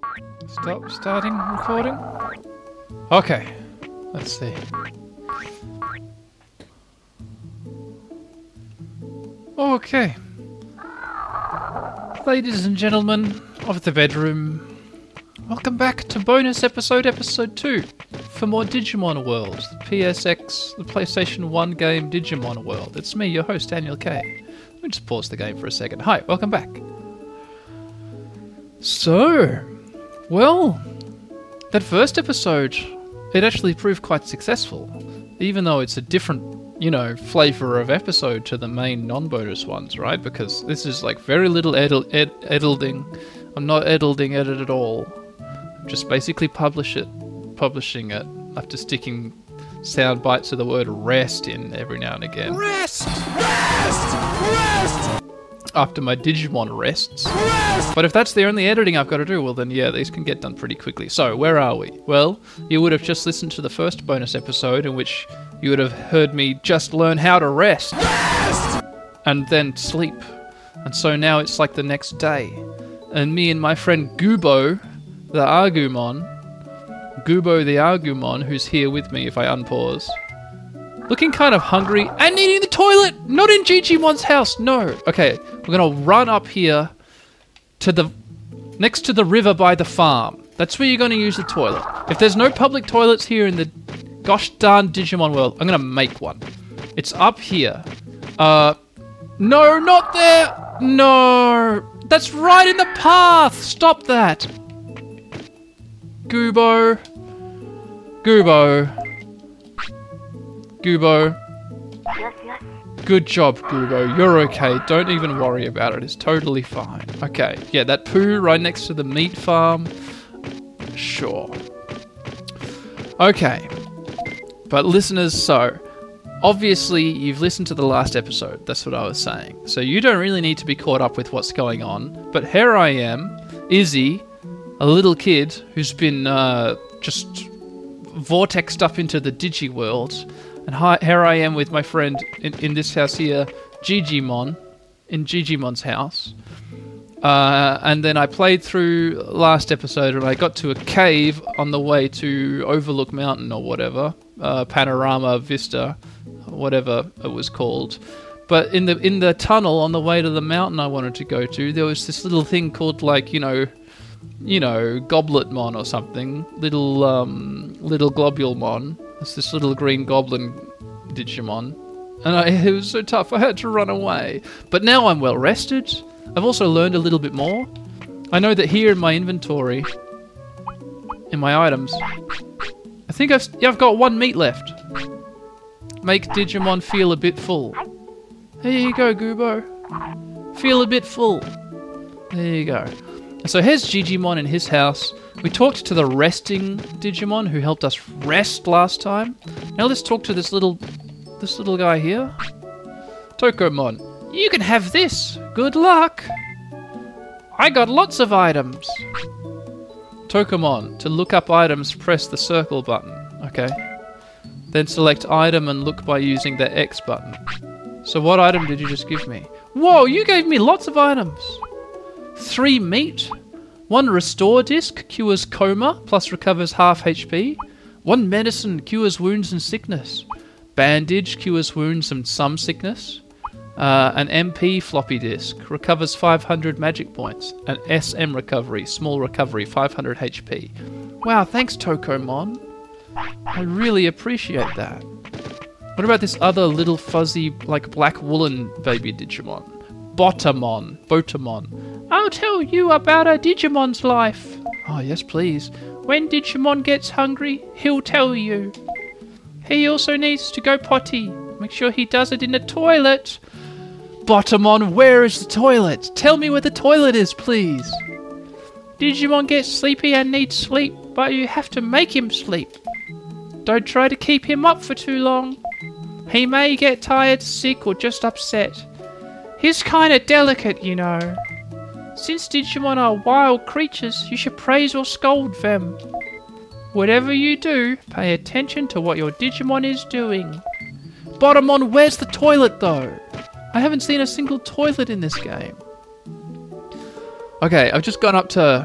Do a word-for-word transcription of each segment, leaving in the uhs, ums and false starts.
Stop starting recording. Okay, let's see. Okay. Ladies and gentlemen of the bedroom, welcome back to bonus episode, episode two, for more Digimon World, the P S X, the PlayStation one game Digimon World. It's me, your host, Daniel K. Let me just pause the game for a second. Hi, welcome back. So, well, that first episode, it actually proved quite successful, even though it's a different, you know, flavour of episode to the main non-bonus ones, right? Because this is like very little edil- ed- edilding. I'm not edilding it at all. I'm just basically publish it, publishing it after sticking sound bites of the word rest in every now and again. Rest! Rest! Rest! After my Digimon rests. Rest! But if that's the only editing I've got to do, well then yeah, these can get done pretty quickly. So, where are we? Well, you would have just listened to the first bonus episode in which you would have heard me just learn how to rest. Rest! And then sleep. And so now it's like the next day. And me and my friend Gubo, the Argumon, Gubo the Argumon, who's here with me if I unpause, looking kind of hungry and needing the toilet! Not in Gigimon's house, no! Okay, we're gonna run up here to the... next to the river by the farm. That's where you're gonna use the toilet. If there's no public toilets here in the gosh darn Digimon world, I'm gonna make one. It's up here. Uh... No, not there! No! That's right in the path! Stop that! Gubo. Gubo. Gubo. Good job, Gubo. You're okay. Don't even worry about it. It's totally fine. Okay. Yeah, that poo right next to the meat farm. Sure. Okay. But listeners, so... obviously, you've listened to the last episode. That's what I was saying. So you don't really need to be caught up with what's going on. But here I am, Izzy, a little kid who's been uh, just vortexed up into the Digi world. And hi, here I am with my friend in, in this house here, Gigimon, in Gigimon's house. Uh, and then I played through last episode and I got to a cave on the way to Overlook Mountain or whatever, uh, Panorama Vista, whatever it was called. But in the in the tunnel on the way to the mountain I wanted to go to, there was this little thing called like, you know, you know, Gobletmon or something, little um, little Globulemon. It's this little green goblin Digimon. And I, it was so tough, I had to run away. But now I'm well rested. I've also learned a little bit more. I know that here in my inventory, in my items, I think I've, yeah, I've got one meat left. Make Digimon feel a bit full. There you go, Gubo. Feel a bit full. There you go. So here's Gigimon in his house. We talked to the resting Digimon who helped us rest last time. Now let's talk to this little, this little guy here. Tokomon. You can have this. Good luck. I got lots of items. Tokomon. To look up items, press the circle button. Okay. Then select item and look by using the X button. So what item did you just give me? Whoa, you gave me lots of items. Three meat. One restore disc, cures coma, plus recovers half H P. One medicine, cures wounds and sickness. Bandage, cures wounds and some sickness. Uh, an M P floppy disk, recovers five hundred magic points. An S M recovery, small recovery, five hundred H P. Wow, thanks Tokomon. I really appreciate that. What about this other little fuzzy, like black woolen baby Digimon? Botamon. Botamon. I'll tell you about a Digimon's life. Oh, yes, please. When Digimon gets hungry, he'll tell you. He also needs to go potty. Make sure he does it in the toilet. Botamon, where is the toilet? Tell me where the toilet is, please. Digimon gets sleepy and needs sleep, but you have to make him sleep. Don't try to keep him up for too long. He may get tired, sick, or just upset. He's kinda delicate, you know. Since Digimon are wild creatures, you should praise or scold them. Whatever you do, pay attention to what your Digimon is doing. Botamon, where's the toilet though? I haven't seen a single toilet in this game. Okay, I've just gone up to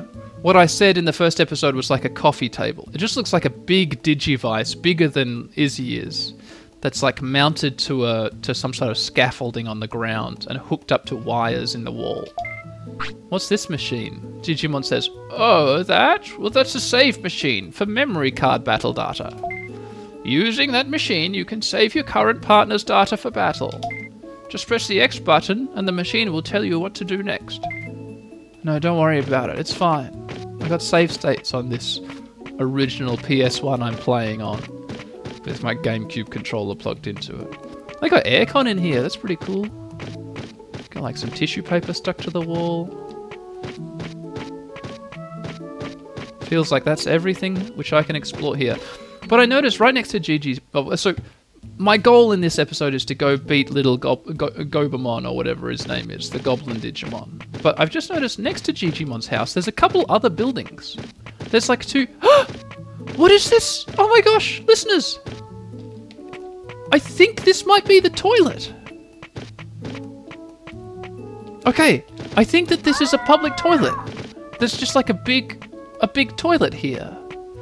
what I said in the first episode was like a coffee table. It just looks like a big Digivice, bigger than Izzy is, that's like mounted to a to some sort of scaffolding on the ground and hooked up to wires in the wall. What's this machine? Digimon says, "Oh, that? Well, that's a save machine for memory card battle data. Using that machine, you can save your current partner's data for battle. Just press the X button and the machine will tell you what to do next." No, don't worry about it. It's fine. I got save states on this original P S one I'm playing on with my GameCube controller plugged into it. They got aircon in here. That's pretty cool. Got like some tissue paper stuck to the wall. Feels like that's everything which I can explore here. But I noticed right next to Gigi's... Oh, so my goal in this episode is to go beat little Go- Go- Gobamon or whatever his name is, the Goblin Digimon. But I've just noticed next to Gigimon's house, there's a couple other buildings. There's like two... What is this? Oh my gosh, listeners! I think this might be the toilet. Okay, I think that this is a public toilet. There's just like a big, a big toilet here.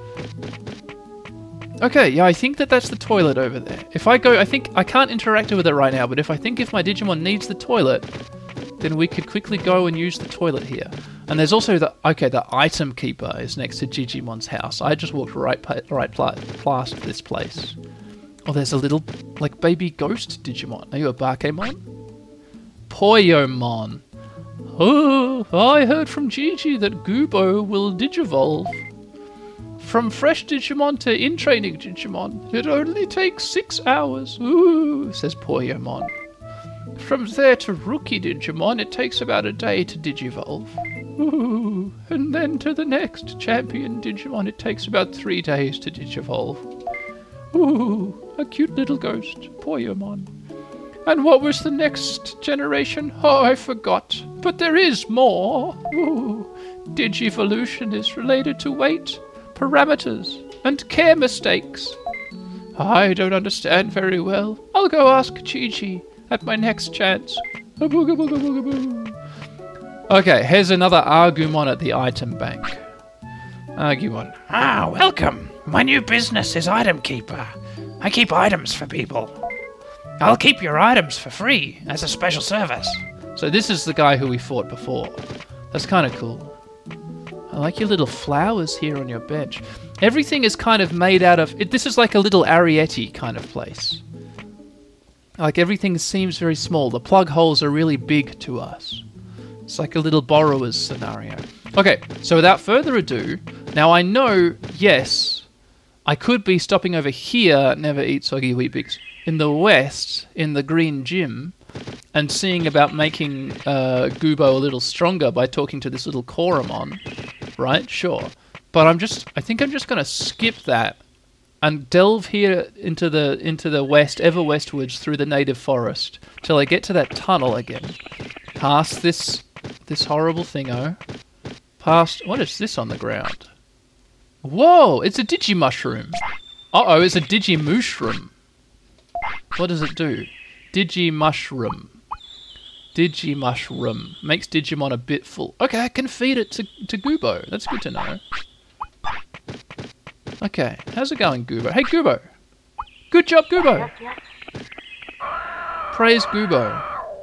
Okay, yeah, I think that that's the toilet over there. If I go, I think, I can't interact with it right now, but if I think if my Digimon needs the toilet, then we could quickly go and use the toilet here. And there's also the, okay, the item keeper is next to Gigimon's house. I just walked right, pa- right pla- past this place. Oh, there's a little, like, baby ghost Digimon. Are you a Bakemon? Poyomon. Oh, I heard from Gigi that Gubo will digivolve. From fresh Digimon to in-training Digimon, it only takes six hours. Ooh, says Poyomon. From there to rookie Digimon, it takes about a day to digivolve. Ooh, and then to the next champion Digimon, it takes about three days to digivolve. Ooh, a cute little ghost, Poyomon. And what was the next generation? Oh, I forgot. But there is more. Ooh, Digivolution is related to weight, parameters, and care mistakes. I don't understand very well. I'll go ask Chi-Chi at my next chance. Okay, here's another Argumon at the item bank. Argumon. Ah, welcome. My new business is Item Keeper. I keep items for people. I'll keep your items for free as a special service. So this is the guy who we fought before. That's kind of cool. I like your little flowers here on your bench. Everything is kind of made out of... It, this is like a little Arietti kind of place. Like everything seems very small. The plug holes are really big to us. It's like a little borrower's scenario. Okay, so without further ado, now I know, yes, I could be stopping over here, Never Eat Soggy Weet-Bix, in the west, in the green gym, and seeing about making uh, Gubo a little stronger by talking to this little Koromon, right? Sure. But I'm just, I think I'm just going to skip that and delve here into the into the west, ever westwards through the native forest, till I get to that tunnel again. Past this, this horrible thingo. Past, what is this on the ground? Whoa, it's a Digimushroom. Uh-oh, it's a Digimushroom. What does it do? Digimushroom. Digimushroom. Makes Digimon a bit full. Okay, I can feed it to, to Gubo. That's good to know. Okay, how's it going, Gubo? Hey, Gubo! Good job, Gubo! Praise Gubo.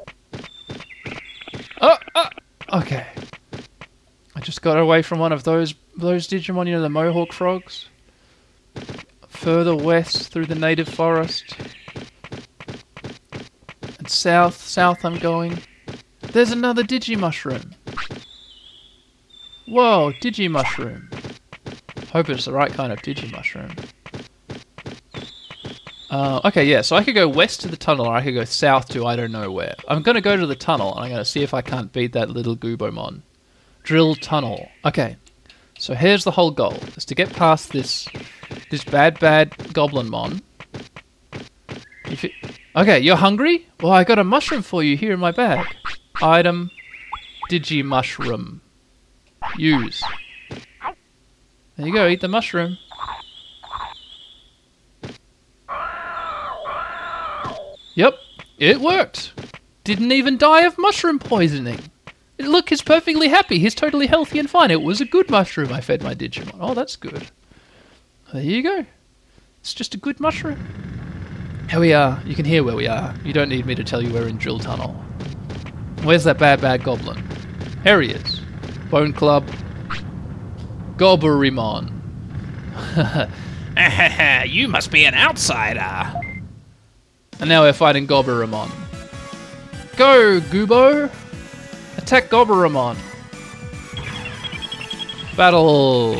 Oh, oh! Okay. I just got away from one of those those Digimon, you know, the Mohawk frogs. Further west through the native forest. And south, south I'm going. There's another Digimushroom. Whoa, Digimushroom. Hope it's the right kind of Digimushroom. Uh, okay, yeah, so I could go west to the tunnel, or I could go south to I don't know where. I'm going to go to the tunnel, and I'm going to see if I can't beat that little Gubomon. Drill tunnel. Okay, so here's the whole goal, is to get past this this bad, bad Goblinmon. If it, okay, you're hungry? Well, I got a mushroom for you here in my bag. Item, Digimushroom. Use. There you go, eat the mushroom. Yep, it worked. Didn't even die of mushroom poisoning. Look, he's perfectly happy. He's totally healthy and fine. It was a good mushroom I fed my Digimon. Oh, that's good. There you go. It's just a good mushroom. Here we are. You can hear where we are. You don't need me to tell you we're in Drill Tunnel. Where's that bad, bad goblin? Here he is. Bone Club. Goburimon. You must be an outsider. And now we're fighting Goburimon. Go, Gubo! Attack Goburimon. Battle.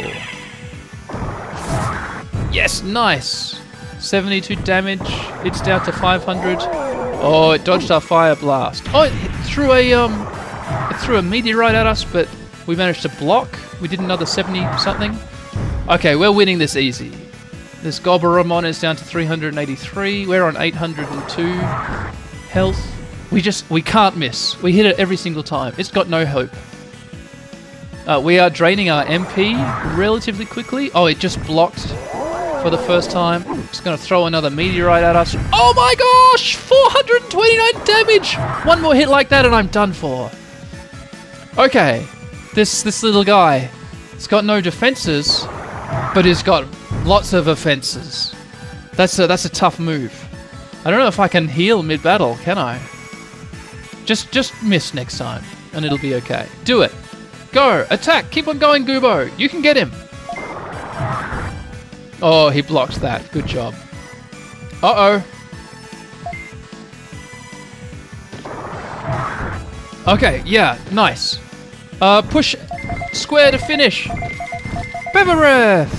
Yes, nice. seventy-two damage. It's down to five hundred. Oh, it dodged our fire blast. Oh, it threw a um, it threw a meteorite at us, but we managed to block. We did another seventy something. Okay, we're winning this easy. This Goburimon is down to three hundred eighty-three. We're on eight hundred two health. We just, we can't miss. We hit it every single time. It's got no hope. Uh, we are draining our M P relatively quickly. Oh, it just blocked for the first time. It's going to throw another meteorite at us. Oh my gosh! four hundred twenty-nine damage! One more hit like that and I'm done for. Okay. This, this little guy, it's got no defenses, but he's got lots of offenses. That's a, that's a tough move. I don't know if I can heal mid-battle, can I? Just just miss next time, and it'll be okay. Do it. Go. Attack. Keep on going, Gubo. You can get him. Oh, he blocked that. Good job. Uh-oh. Okay, yeah, nice. Uh, push square to finish. Bevereth!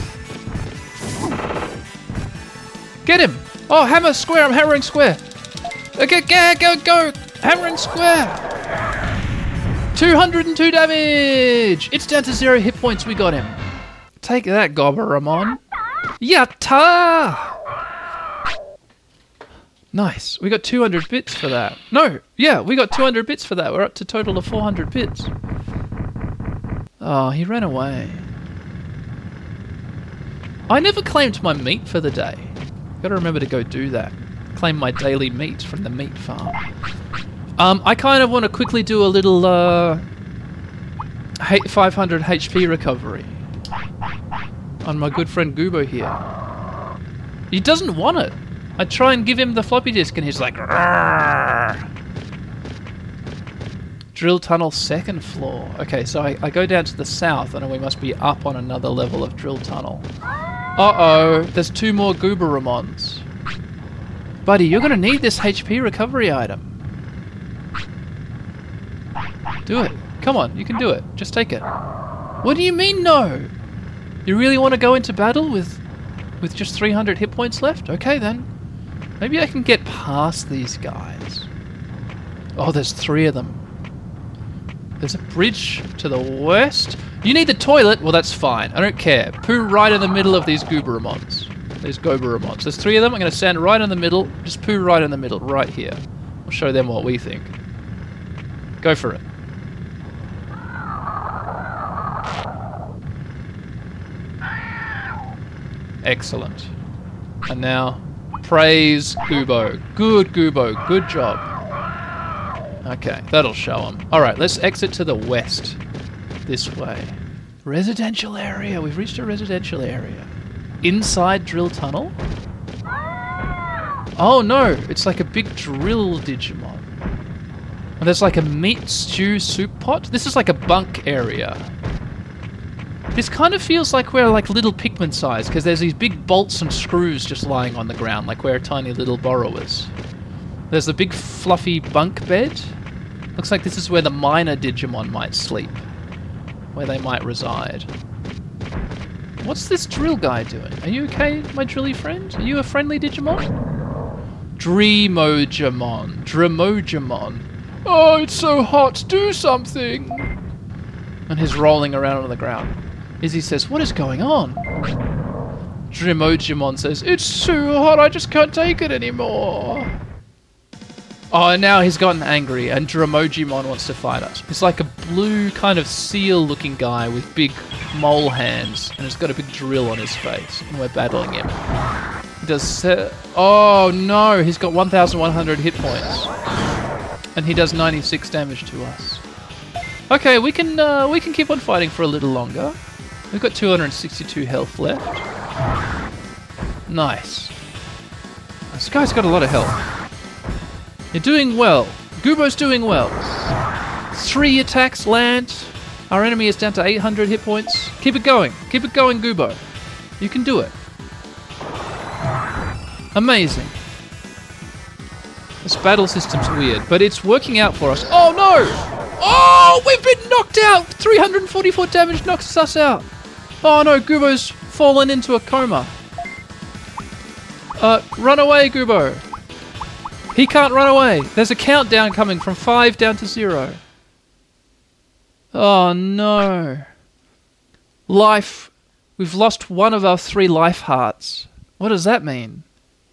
Get him! Oh, hammer square, I'm hammering square. Okay, go, go, go! Hammering square! two hundred two damage! It's down to zero hit points, we got him. Take that, Goburimon. Yatta! Nice, we got two hundred bits for that. No, yeah, we got two hundred bits for that. We're up to a total of four hundred bits. Oh, he ran away. I never claimed my meat for the day. Gotta remember to go do that. Claim my daily meat from the meat farm. Um, I kind of want to quickly do a little uh, five hundred H P recovery on my good friend Gubo here. He doesn't want it. I try and give him the floppy disk and he's like, "Rrrr." Drill tunnel second floor. Okay, so I, I go down to the south and we must be up on another level of drill tunnel. Uh-oh, there's two more Goburimons. Buddy, you're gonna need this H P recovery item. Do it. Come on, you can do it. Just take it. What do you mean no? You really want to go into battle with with just three hundred hit points left? Okay then. Maybe I can get past these guys. Oh, there's three of them. There's a bridge to the west. You need the toilet? Well, that's fine. I don't care. Poo right in the middle of these Goburimons. These Goburimons. There's three of them. I'm going to stand right in the middle. Just poo right in the middle, right here. We'll show them what we think. Go for it. Excellent. And now, praise Gubo. Good Gubo. Good job. Okay, that'll show them. Alright, let's exit to the west. This way. Residential area. We've reached a residential area. Inside drill tunnel? Oh no, it's like a big drill Digimon. And there's like a meat stew soup pot. This is like a bunk area. This kind of feels like we're like little Pikmin size because there's these big bolts and screws just lying on the ground like we're tiny little borrowers. There's a big fluffy bunk bed. Looks like this is where the minor Digimon might sleep. Where they might reside. What's this drill guy doing? Are you okay, my drilly friend? Are you a friendly Digimon? Dreamojimon. Dremojimon. Oh, it's so hot. Do something. And he's rolling around on the ground. Izzy says, what is going on? Dremojimon says, it's so hot, I just can't take it anymore. Oh, and now he's gotten angry, and Dremojimon wants to fight us. He's like a blue kind of seal-looking guy with big mole hands, and he's got a big drill on his face, and we're battling him. He does... Se- oh, no, he's got one thousand one hundred hit points. And he does ninety-six damage to us. Okay, we can uh, we can keep on fighting for a little longer. We've got two hundred sixty-two health left. Nice. This guy's got a lot of health. You're doing well. Goobo's doing well. Three attacks land. Our enemy is down to eight hundred hit points. Keep it going. Keep it going, Goobo. You can do it. Amazing. This battle system's weird, but it's working out for us. Oh no! Oh, we've been knocked out! three hundred forty-four damage knocks us out. Oh no, Goobo's fallen into a coma. Uh, run away, Goobo. He can't run away. There's a countdown coming from five down to zero. Oh no. Life. We've lost one of our three life hearts. What does that mean?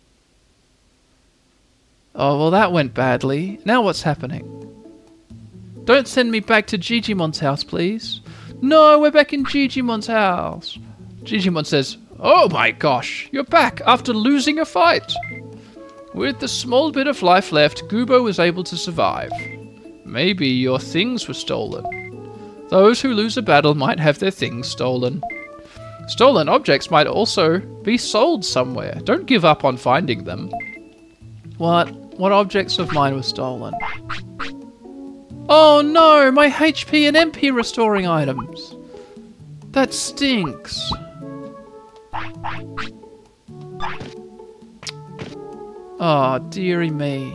Oh, well that went badly. Now what's happening? Don't send me back to Gigimon's house, please. No, we're back in Gigimon's house. Gigimon says, oh my gosh, you're back after losing a fight. With the small bit of life left, Goobo was able to survive. Maybe your things were stolen. Those who lose a battle might have their things stolen. Stolen objects might also be sold somewhere. Don't give up on finding them. What? What objects of mine were stolen? Oh no, my H P and M P restoring items. That stinks. Oh, dearie me.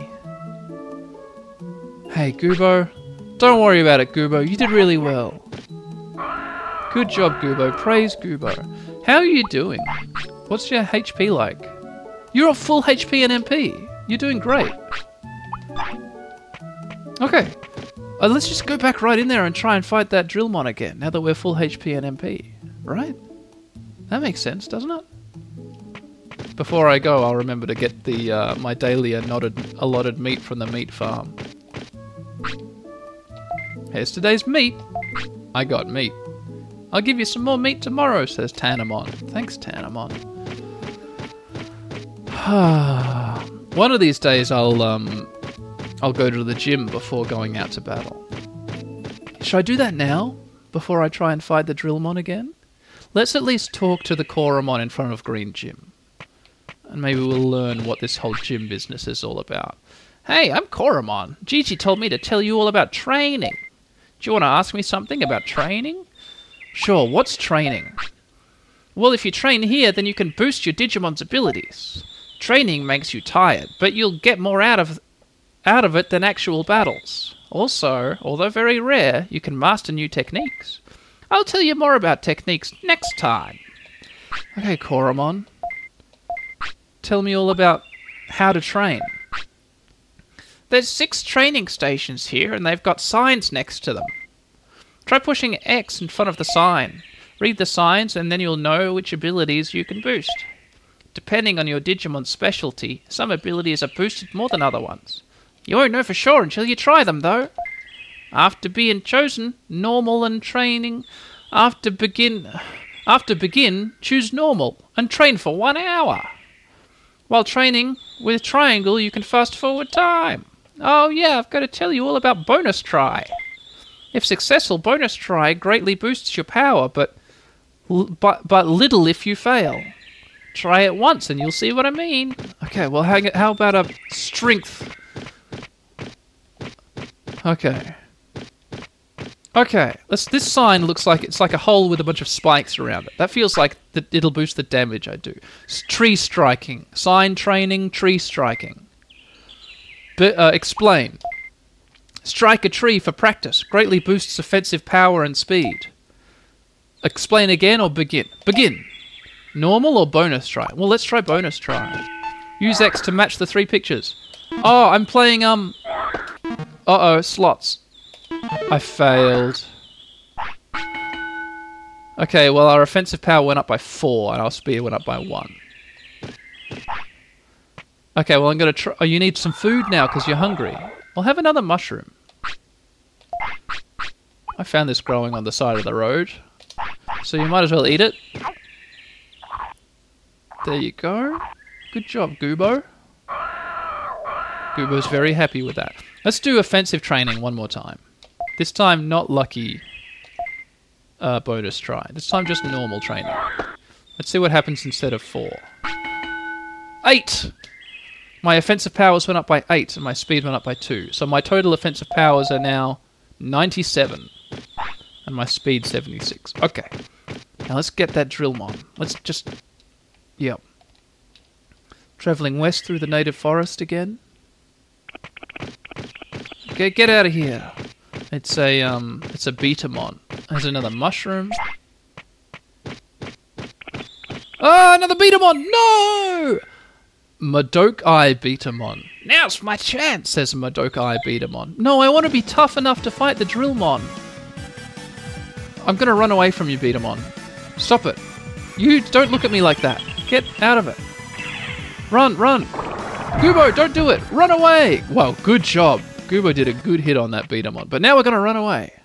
Hey, Goobo. Don't worry about it, Goobo. You did really well. Good job, Goobo. Praise Goobo. How are you doing? What's your H P like? You're at full H P and M P. You're doing great. Okay. Uh, let's just go back right in there and try and fight that Drillmon again, now that we're full H P and M P. Right? That makes sense, doesn't it? Before I go, I'll remember to get the uh, my daily allotted, allotted meat from the meat farm. Here's today's meat. I got meat. I'll give you some more meat tomorrow, says Tanamon. Thanks, Tanamon. One of these days, I'll um, I'll go to the gym before going out to battle. Should I do that now, before I try and fight the Drillmon again? Let's at least talk to the Koromon in front of Green Gym. And maybe we'll learn what this whole gym business is all about. Hey, I'm Koromon. Gigi told me to tell you all about training. Do you want to ask me something about training? Sure, what's training? Well, if you train here, then you can boost your Digimon's abilities. Training makes you tired, but you'll get more out of out of it than actual battles. Also, although very rare, you can master new techniques. I'll tell you more about techniques next time. Okay, Koromon. Tell me all about how to train. There's six training stations here, and they've got signs next to them. Try pushing X in front of the sign. Read the signs, and then you'll know which abilities you can boost. Depending on your Digimon's specialty, some abilities are boosted more than other ones. You won't know for sure until you try them, though. After being chosen, normal and training. After begin, after begin, choose normal and train for one hour. While training with triangle, you can fast forward time. Oh yeah, I've got to tell you all about bonus try. If successful, bonus try greatly boosts your power, but but but little if you fail. Try it once and you'll see what I mean. Okay, well how, how about a strength? Okay. Okay, this, this sign looks like it's like a hole with a bunch of spikes around it. That feels like the, it'll boost the damage I do. S- tree striking. Sign training, tree striking. Be, uh, explain. Strike a tree for practice. Greatly boosts offensive power and speed. Explain again or begin? Begin. Normal or bonus try? Well, let's try bonus try. Use X to match the three pictures. Oh, I'm playing, um... Uh-oh, slots. I failed. Okay, well, our offensive power went up by four, and our speed went up by one. Okay, well, I'm gonna try... Oh, you need some food now, because you're hungry. Well, have another mushroom. I found this growing on the side of the road. So you might as well eat it. There you go. Good job, Goobo. Goobo's very happy with that. Let's do offensive training one more time. This time, not lucky uh, bonus try. This time, just normal training. Let's see what happens instead of four. Eight! My offensive powers went up by eight, and my speed went up by two. So my total offensive powers are now ninety-seven. And my speed, seventy-six. Okay. Now let's get that Drillmon. Let's just... Yep. Travelling west through the native forest again. Okay, get out of here. It's a, um... It's a Betamon. There's another mushroom. Oh, another Betamon! No! Madoke-Eye Betamon. Now's my chance, says Madoke-Eye Betamon. No, I want to be tough enough to fight the Drillmon. I'm going to run away from you, Betamon. Stop it. You don't look at me like that. Get out of it. Run, run. Goobo, don't do it. Run away. Well, good job. Goobo did a good hit on that Betamon. But now we're going to run away.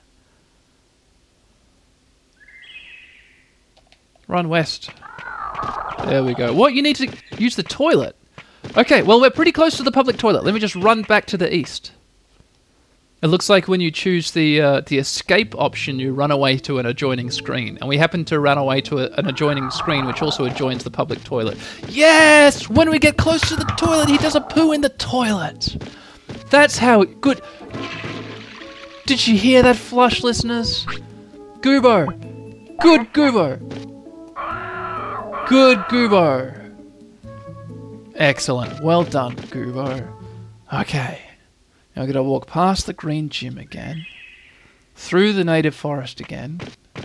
Run west. There we go. What? You need to use the toilet. Okay, well, we're pretty close to the public toilet. Let me just run back to the east. It looks like when you choose the uh, the escape option, you run away to an adjoining screen. And we happen to run away to a, an adjoining screen, which also adjoins the public toilet. Yes! When we get close to the toilet, he does a poo in the toilet. That's how... Good. Did you hear that flush, listeners? Goobo. Good Goobo. Good Goobo. Excellent. Well done, Goobo. Okay. Now we're going to walk past the green gym again. Through the native forest again.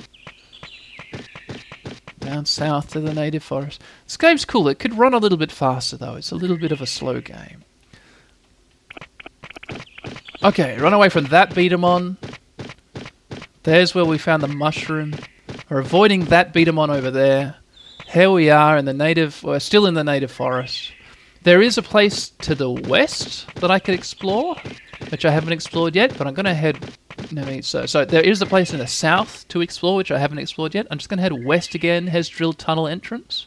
Down south to the native forest. This game's cool. It could run a little bit faster though. It's a little bit of a slow game. Okay, run away from that Betamon. There's where we found the mushroom. We're avoiding that Betamon over there. Here we are in the native... We're still in the native forest. There is a place to the west that I could explore, which I haven't explored yet, but I'm going to head... No, so, so there is a place in the south to explore, which I haven't explored yet. I'm just going to head west again. Here's Drill Tunnel entrance.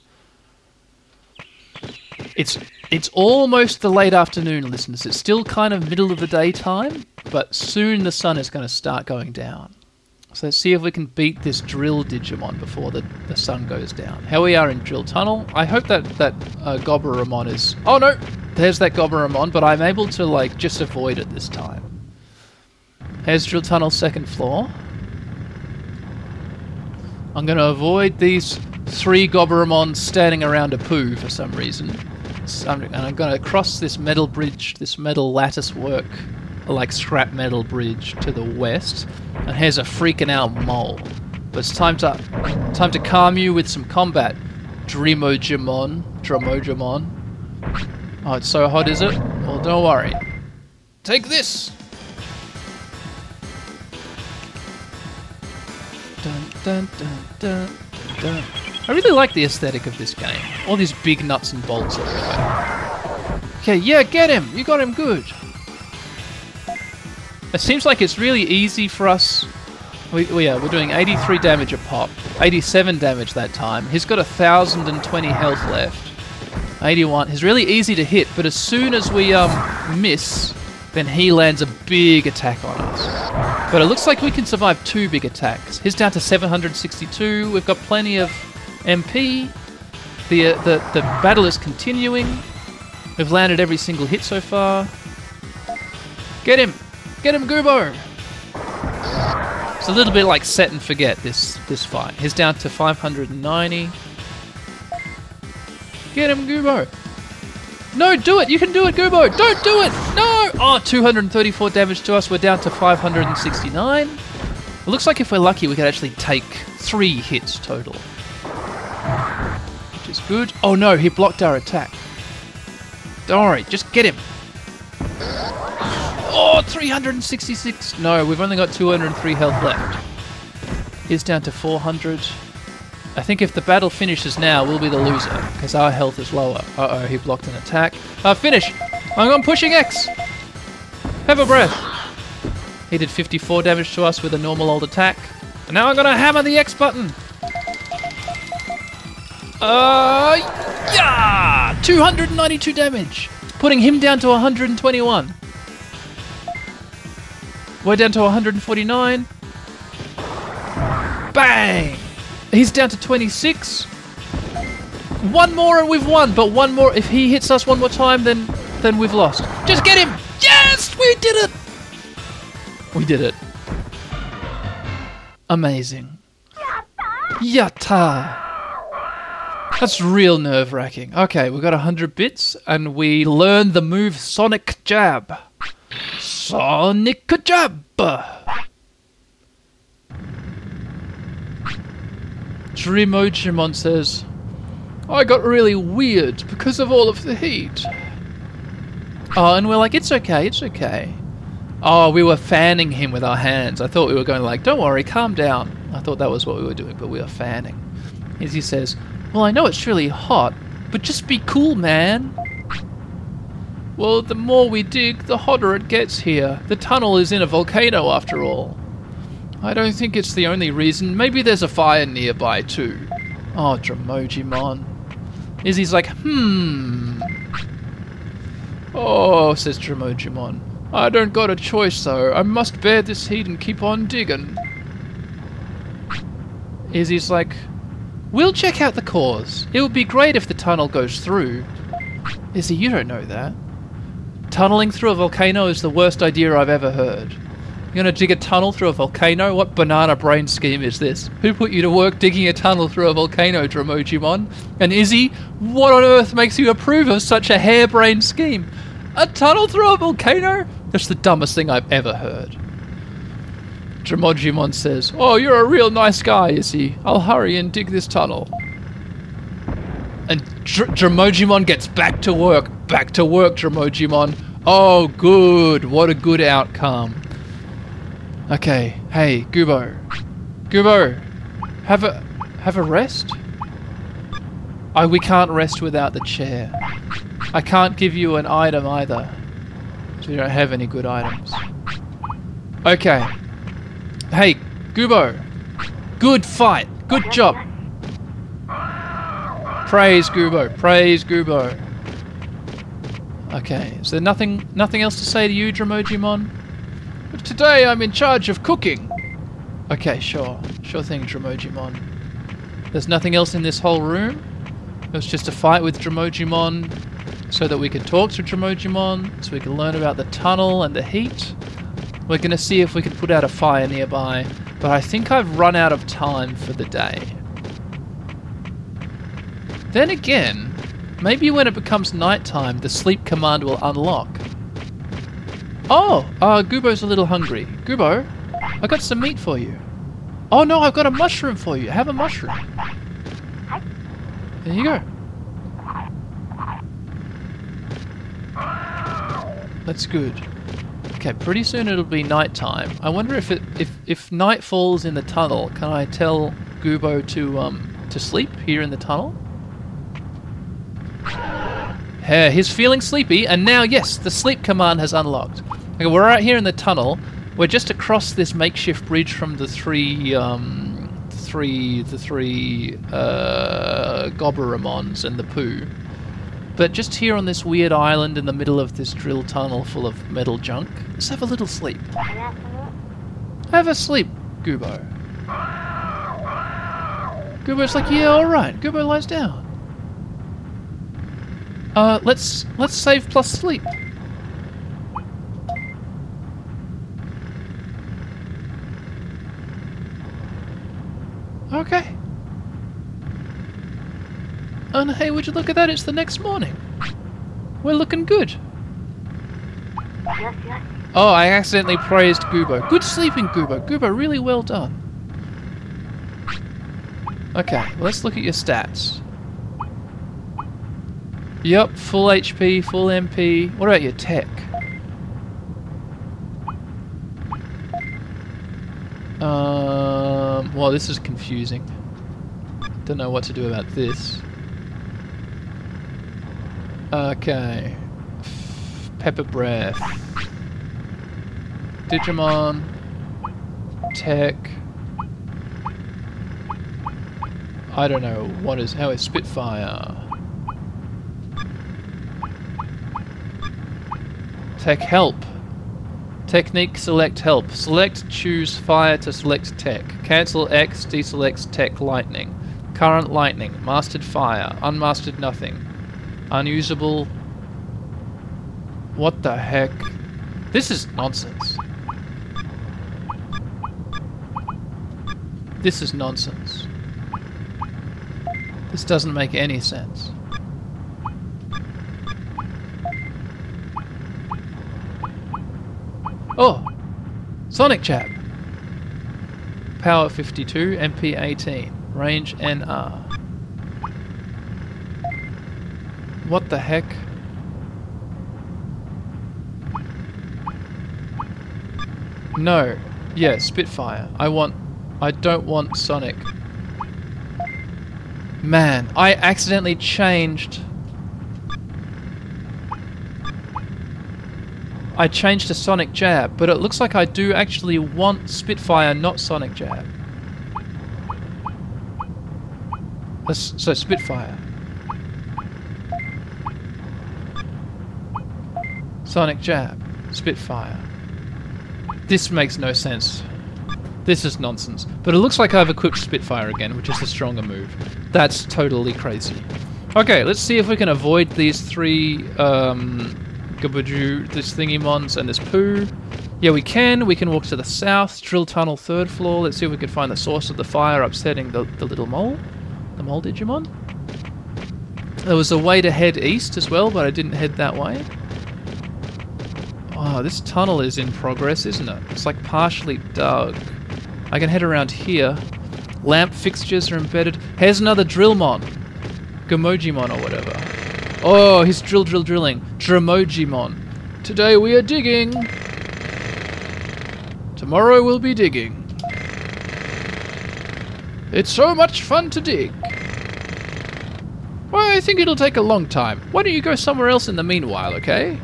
It's it's almost the late afternoon, listeners. It's still kind of middle of the day time, but soon the sun is going to start going down. So let's see if we can beat this Drill Digimon before the, the sun goes down. Here we are in Drill Tunnel. I hope that, that uh, Gobberamon is... Oh no! There's that Gobberamon, but I'm able to like just avoid it this time. Here's Drill Tunnel second floor. I'm going to avoid these three Gobberamon standing around a poo for some reason. So I'm, and I'm going to cross this metal bridge, this metal lattice work, like scrap metal bridge to the west. And here's a freaking out mole. But it's time to time to calm you with some combat. Dreamojimon. Dromojimon. Oh, it's so hot, is it? Well, don't worry. Take this! Dun, dun, dun, dun, dun. I really like the aesthetic of this game. All these big nuts and bolts everywhere. Okay, yeah, get him! You got him good. It seems like it's really easy for us. We, we, yeah, we're doing eighty-three damage a pop. eighty-seven damage that time. He's got one thousand twenty health left. eighty-one. He's really easy to hit, but as soon as we um miss, then he lands a big attack on us. But it looks like we can survive two big attacks. He's down to seven hundred sixty-two. We've got plenty of M P. The, uh, the, the battle is continuing. We've landed every single hit so far. Get him! Get him, Goobo! It's a little bit like set and forget, this, this fight. He's down to five hundred ninety. Get him, Goobo! No, do it! You can do it, Goobo! Don't do it! No! Oh, two hundred thirty-four damage to us. We're down to five hundred sixty-nine. It looks like if we're lucky, we could actually take three hits total. Which is good. Oh no, he blocked our attack. Don't worry, just get him. Oh, three hundred sixty-six. No, we've only got two hundred three health left. He's down to four hundred. I think if the battle finishes now, we'll be the loser, because our health is lower. Uh-oh, he blocked an attack. Uh, finish! I'm pushing X! Have a breath! He did fifty-four damage to us with a normal old attack. And now I'm gonna hammer the X button! Uh, yeah! two hundred ninety-two damage! Putting him down to one hundred twenty-one. We're down to one hundred forty-nine. Bang! He's down to twenty-six. One more and we've won, but one more. If he hits us one more time, then then we've lost. Just get him! Yes! We did it! We did it. Amazing. Yatta! That's real nerve-wracking. Okay, we got one hundred bits, and we learned the move Sonic Jab. Sonic Jab! Dreamojimon says, I got really weird because of all of the heat. Oh, and we're like, it's okay, it's okay. Oh, we were fanning him with our hands. I thought we were going like, don't worry, calm down. I thought that was what we were doing, but we were fanning. As he says, well, I know it's really hot, but just be cool, man. Well, the more we dig, the hotter it gets here. The tunnel is in a volcano after all. I don't think it's the only reason. Maybe there's a fire nearby too. Oh, Dremojimon. Izzy's like, hmm. Oh, says Dremojimon. I don't got a choice though. I must bear this heat and keep on digging. Izzy's like, we'll check out the cause. It would be great if the tunnel goes through. Izzy, you don't know that. Tunneling through a volcano is the worst idea I've ever heard. You're gonna dig a tunnel through a volcano? What banana brain scheme is this? Who put you to work digging a tunnel through a volcano, Dremojimon? And Izzy, what on earth makes you approve of such a harebrained scheme? A tunnel through a volcano? That's the dumbest thing I've ever heard. Dremojimon says, oh, you're a real nice guy, Izzy. I'll hurry and dig this tunnel. And Dr- Dremojimon gets back to work. Back to work, Dremojimon. Oh, good. What a good outcome. Okay, hey, Gubo. Gubo, have a have a rest? I we can't rest without the chair. I can't give you an item either. So you don't have any good items. Okay. Hey, Gubo. Good fight. Good job. Praise Gubo. Praise Gubo. Okay, is there nothing nothing else to say to you, Dremojimon? Today I'm in charge of cooking. Okay, sure. Sure thing, Dremojimon. There's nothing else in this whole room. It was just a fight with Dremojimon so that we could talk to Dremojimon, so we can learn about the tunnel and the heat. We're going to see if we can put out a fire nearby, but I think I've run out of time for the day. Then again, maybe when it becomes nighttime, the sleep command will unlock. Oh, uh, Gubo's a little hungry. Gubo, I got some meat for you. Oh no, I've got a mushroom for you. Have a mushroom. There you go. That's good. Okay, pretty soon it'll be nighttime. I wonder if it if if night falls in the tunnel, can I tell Gubo to um to sleep here in the tunnel? Yeah, he's feeling sleepy, and now yes, the sleep command has unlocked. Okay, we're right here in the tunnel. We're just across this makeshift bridge from the three um three the three uh Goburamons and the poo. But just here on this weird island in the middle of this drill tunnel full of metal junk, let's have a little sleep. Have a sleep, Gubo. Gubo's like, yeah, alright. Gubo lies down. Uh, let's let's save plus sleep. Okay. And hey, would you look at that? It's the next morning. We're looking good. Oh, I accidentally praised Gubo. Good sleeping, Gubo. Gubo, really well done. Okay, well, let's look at your stats. Yup, full H P, full M P. What about your tech? Um, well, this is confusing. Don't know what to do about this. Okay. Pepper breath. Digimon. Tech. I don't know. What is... How is Spitfire? Tech help. Technique, select help. Select, choose fire to select tech. Cancel X, deselects tech lightning. Current lightning. Mastered fire. Unmastered nothing. Unusable. What the heck? This is nonsense. This is nonsense. This doesn't make any sense. Oh! Sonic Jab! Power fifty-two, M P eighteen. Range N R. What the heck? No. Yeah, Spitfire. I want... I don't want Sonic. Man, I accidentally changed... I changed to Sonic Jab, but it looks like I do actually want Spitfire, not Sonic Jab. Let's, so Spitfire. Sonic Jab. Spitfire. This makes no sense. This is nonsense. But it looks like I've equipped Spitfire again, which is the stronger move. That's totally crazy. Okay, let's see if we can avoid these three, um, Gabaju, this Thingymons, and this Poo. Yeah, we can. We can walk to the south, drill tunnel third floor. Let's see if we can find the source of the fire upsetting the, the little mole. The mole Digimon. There was a way to head east as well, but I didn't head that way. Oh, this tunnel is in progress, isn't it? It's like partially dug. I can head around here. Lamp fixtures are embedded. Here's another Drillmon. Gamojimon or whatever. Oh, he's drill drill drilling. Dramojimon. Today we are digging. Tomorrow we'll be digging. It's so much fun to dig. Well, I think it'll take a long time. Why don't you go somewhere else in the meanwhile, okay?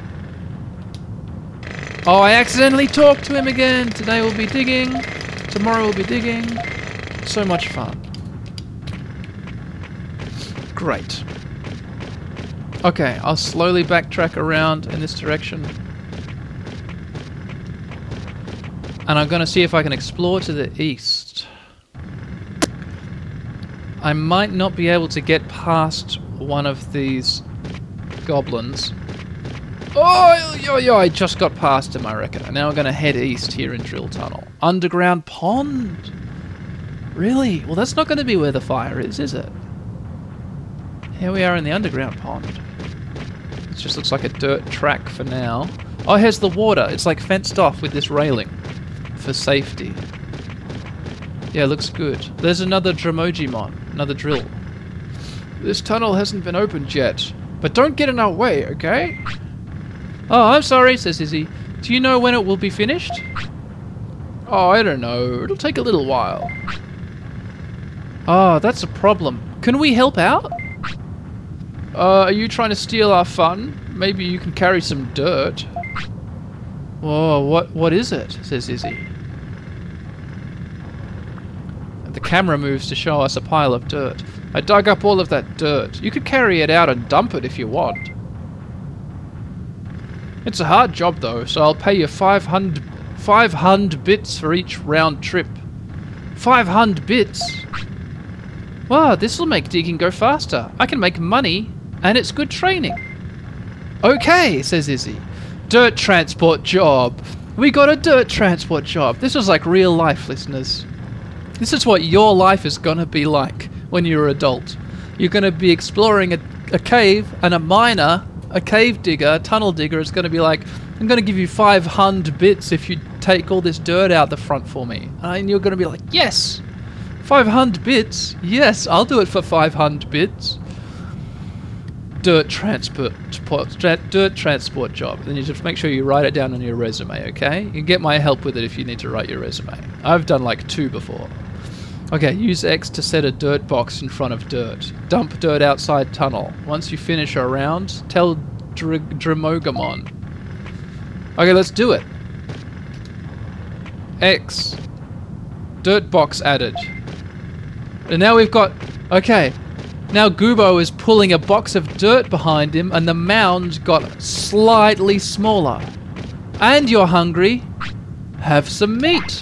Oh, I accidentally talked to him again. Today we'll be digging. Tomorrow we'll be digging. So much fun. Great. Okay, I'll slowly backtrack around in this direction. And I'm going to see if I can explore to the east. I might not be able to get past one of these goblins. Oh, yo, yo, I just got past him, I reckon. Now I'm going to head east here in Drill Tunnel. Underground pond? Really? Well, that's not going to be where the fire is, is it? Here we are in the underground pond. It just looks like a dirt track for now. Oh, here's the water. It's like fenced off with this railing for safety. Yeah, looks good. There's another Dramojimon, another drill. This tunnel hasn't been opened yet, but don't get in our way, okay? Oh, I'm sorry, says Izzy. Do you know when it will be finished? Oh, I don't know. It'll take a little while. Oh, that's a problem. Can we help out? Uh, are you trying to steal our fun? Maybe you can carry some dirt. Whoa, what, what is it? Says Izzy. The camera moves to show us a pile of dirt. I dug up all of that dirt. You could carry it out and dump it if you want. It's a hard job though, so I'll pay you five hundred, five hundred bits for each round trip. five hundred bits? Wow, this'll make digging go faster. I can make money, and it's good training. Okay, says Izzy. Dirt transport job. We got a dirt transport job. This was like real life, listeners. This is what your life is gonna be like when you're an adult. You're gonna be exploring a, a cave, and a miner, a cave digger, a tunnel digger is gonna be like, I'm gonna give you five hundred bits if you take all this dirt out the front for me. And you're gonna be like, yes! five hundred bits? Yes, I'll do it for five hundred bits. Dirt transport, tra dirt transport job. Then you just make sure you write it down on your resume, okay? You can get my help with it if you need to write your resume. I've done like two before. Okay, use X to set a dirt box in front of dirt. Dump dirt outside tunnel. Once you finish a round, tell Dr Dramogamon. Okay, let's do it. X. Dirt box added. And now we've got... Okay. Now Gubo is pulling a box of dirt behind him and the mound got slightly smaller. And you're hungry. Have some meat.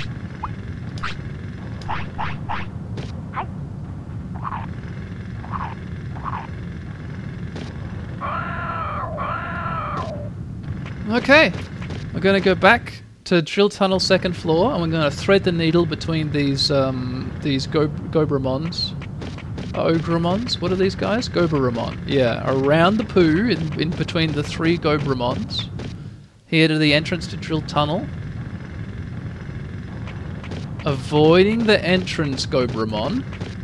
Okay, we're going to go back to drill tunnel second floor, and we're going to thread the needle between these um, these go Gobramons. Uh, Ogramons? What are these guys? Gobaramon. Yeah, around the poo, in, in between the three Gobramons. Here to the entrance to drill tunnel. Avoiding the entrance Gobramon.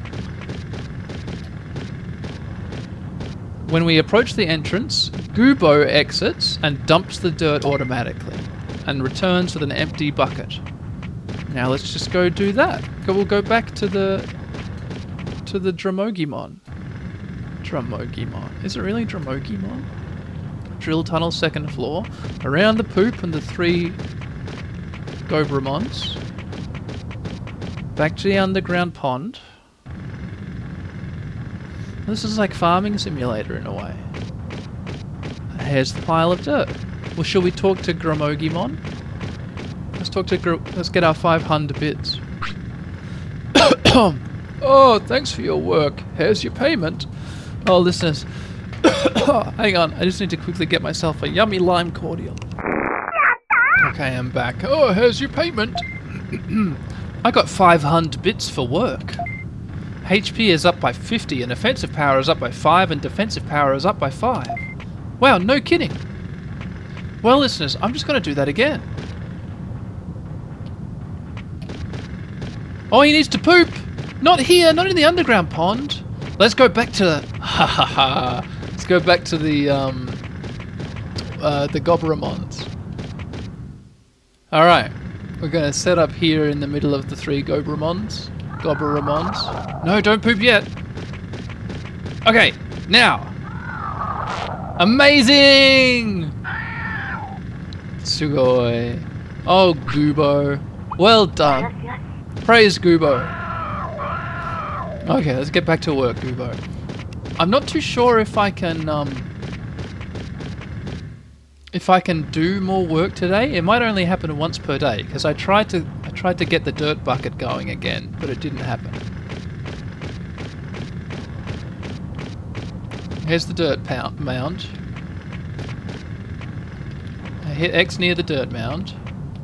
When we approach the entrance, Goobo exits and dumps the dirt automatically and returns with an empty bucket. Now let's just go do that. Go, we'll go back to the to the Dramogimon. Dramogimon. Is it really Dramogimon? Drill tunnel second floor. Around the poop and the three Gobramons. Back to the underground pond. This is like farming simulator in a way. Here's the pile of dirt. Well, shall we talk to Gramogimon? Let's talk to Gr- Let's get our five hundred bits. Oh, thanks for your work. Here's your payment. Oh, listeners. Hang on, I just need to quickly get myself a yummy lime cordial. Okay, I'm back. Oh, here's your payment. I got five hundred bits for work. H P is up by fifty, and offensive power is up by five, and defensive power is up by five. Wow, no kidding. Well, listeners, I'm just going to do that again. Oh, he needs to poop. Not here, not in the underground pond. Let's go back to the... Ha ha ha. Let's go back to the, um... Uh, the Gobramons. Alright. We're going to set up here in the middle of the three Gobramons. Gobramons. No, don't poop yet. Okay, now. Amazing! Sugoi. Oh, Goobo. Well done. Praise Goobo. Okay, let's get back to work, Goobo. I'm not too sure if I can, um... if I can do more work today. It might only happen once per day, because I tried to I tried to get the dirt bucket going again, but it didn't happen. Here's the dirt pound, mound. I hit X near the dirt mound.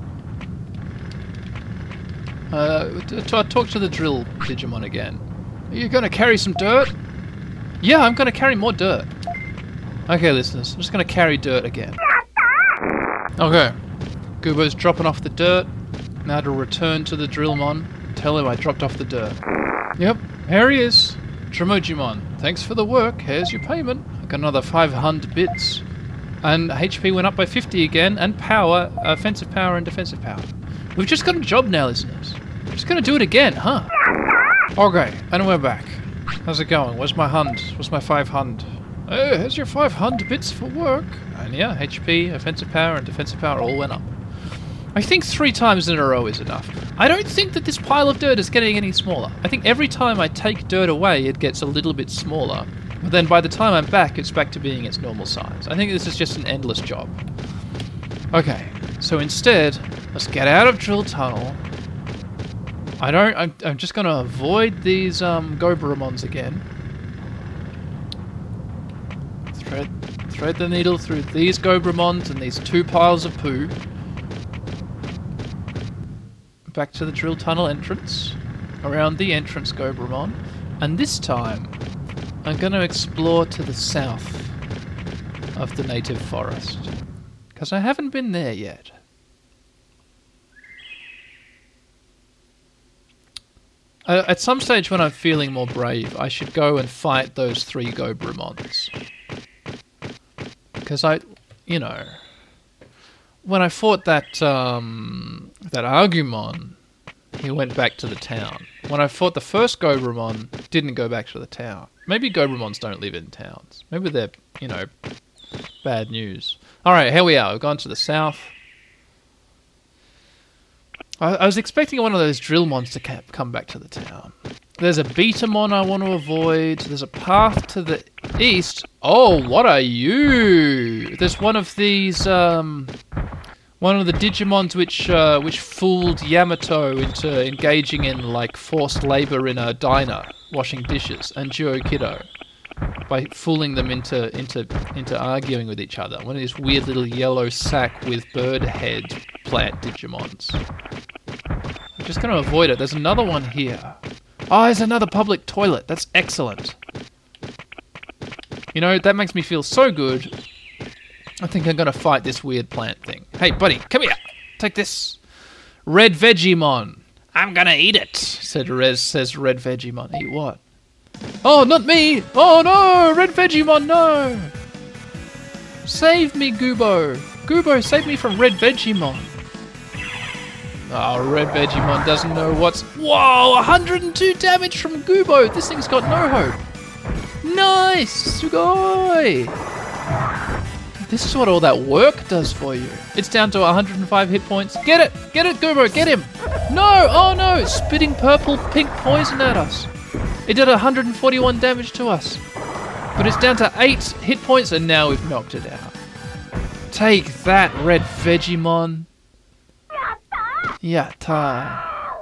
Uh, t- t- talk to the drill Digimon again. Are you going to carry some dirt? Yeah, I'm going to carry more dirt. Okay, listeners, I'm just going to carry dirt again. Okay, Goobo's dropping off the dirt. Now to return to the Drillmon. Tell him I dropped off the dirt. Yep, here he is. Dramogimon, thanks for the work. Here's your payment. I got another five hundred bits. And H P went up by fifty again, and power, offensive power and defensive power. We've just got a job now, listeners. We're just going to do it again, huh? Okay, and we're back. How's it going? Where's my hund? Where's my five hundred? Oh, here's your five hundred bits for work. And yeah, H P, offensive power, and defensive power all went up. I think three times in a row is enough. I don't think that this pile of dirt is getting any smaller. I think every time I take dirt away, it gets a little bit smaller. But then by the time I'm back, it's back to being its normal size. I think this is just an endless job. Okay, so instead, let's get out of Drill Tunnel. I don't... I'm, I'm just going to avoid these um, Gobramons again. Thread, thread the needle through these Gobramons and these two piles of poo. Back to the Drill Tunnel entrance. Around the entrance Gobramon. And this time, I'm going to explore to the south of the native forest. Because I haven't been there yet. Uh, at some stage when I'm feeling more brave, I should go and fight those three Gobramons. Because I, you know, when I fought that, um, that Agumon, he went back to the town. When I fought the first Gobramon, didn't go back to the town. Maybe Gobramons don't live in towns. Maybe they're, you know, bad news. Alright, here we are. We've gone to the south. I, I was expecting one of those Drillmons to ca- come back to the town. There's a Betamon I want to avoid. There's a path to the east. Oh, what are you? There's one of these, um... One of the Digimons which uh, which fooled Yamato into engaging in like forced labor in a diner, washing dishes, and Juokido by fooling them into into into arguing with each other. One of these weird little yellow sack with bird head plant Digimons. I'm just going to avoid it. There's another one here. Oh, there's another public toilet. That's excellent. You know, that makes me feel so good. I think I'm going to fight this weird plant thing. Hey, buddy, come here. Take this. Red Vegemon. I'm gonna eat it. Said Rez, says Red Vegemon. Eat what? Oh, not me. Oh, no. Red Vegemon, no. Save me, Goobo. Goobo, save me from Red Vegemon. Oh, Red Vegemon doesn't know what's... Whoa, one hundred two damage from Goobo. This thing's got no hope. Nice, Sugoi. This is what all that work does for you. It's down to one hundred five hit points. Get it! Get it, Goobo! Get him! No! Oh no! It's spitting purple pink poison at us. It did one hundred forty-one damage to us. But it's down to eight hit points and now we've knocked it out. Take that, Red Vegemon. Yatta.